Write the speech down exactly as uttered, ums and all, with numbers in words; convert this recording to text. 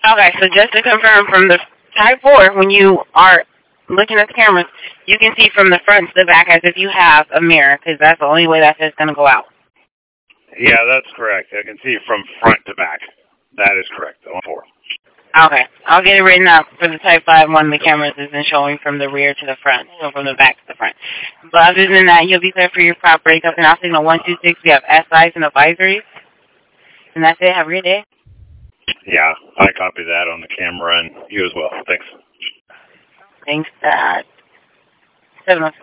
Okay, so just to confirm, from the Type four, when you are looking at the cameras, you can see from the front to the back as if you have a mirror, because that's the only way that it's going to go out. Yeah, that's correct. I can see from front to back. That is correct, on four. Okay, I'll get it written up for the Type five one. The cameras isn't showing from the rear to the front, so from the back to the front. But other than that, you'll be clear for your prop breakup, and I'll signal one two six. We have S Is and advisories. And that's it. Have a great day. Yeah, I copy that on the camera, and you as well. Thanks. Thanks, Dad. seven oh six.